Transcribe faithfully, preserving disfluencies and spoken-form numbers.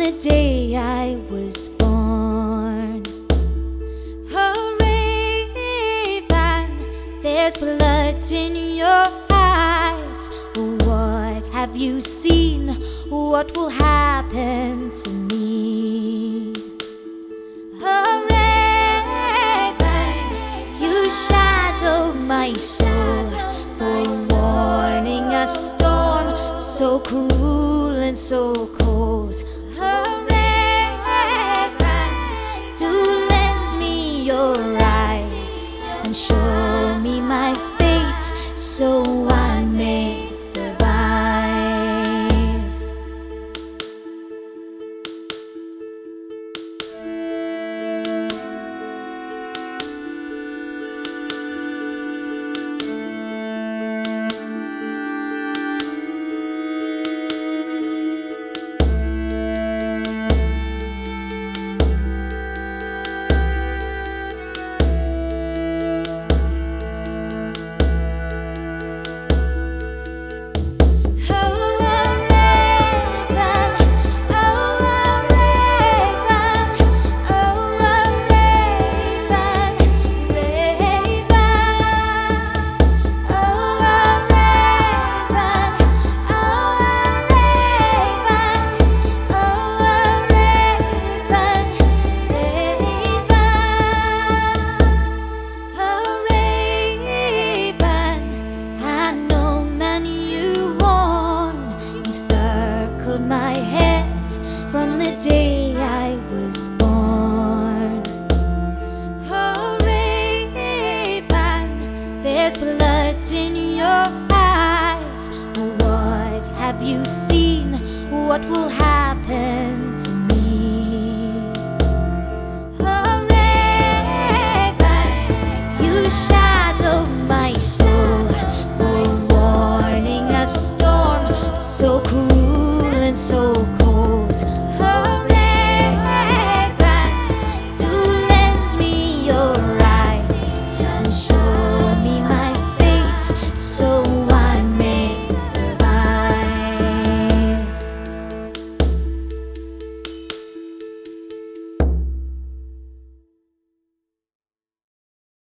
the day I was born. Oh, Raven, there's blood in your eyes. What have you seen? What will happen to me? Oh, Raven, you shadowed my soul, forewarning a storm so cruel and so cold. Oh, Raven, do lend me your eyes and show me my fate so I may survive. My head from the day I was born. Oh, Raven, there's blood in your eyes. What have you seen? What will happen to me?